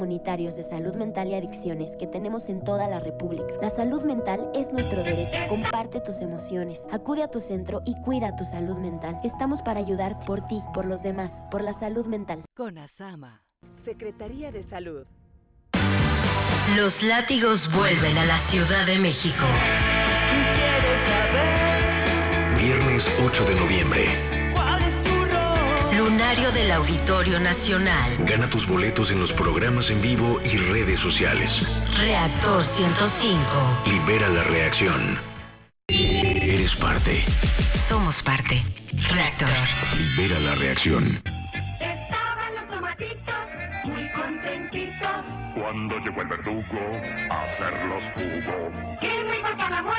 comunitarios de salud mental y adicciones que tenemos en toda la República. La salud mental es nuestro derecho. Comparte tus emociones, acude a tu centro y cuida tu salud mental. Estamos para ayudar por ti, por los demás, por la salud mental. CONASAMA, Secretaría de Salud. Los látigos vuelven a la Ciudad de México. ¿Quieres saber? Viernes 8 de noviembre. ¿Cuál es tu rol? Lunario del Auditorio Nacional. Gana tus boletos en los programas en vivo y redes sociales. Reactor 105. Libera la reacción. Eres parte. Somos parte. Reactor. Libera la reacción. Estaban los tomatitos muy contentitos cuando llegó el verdugo a hacerlos jugo. y muy cerca la muerte.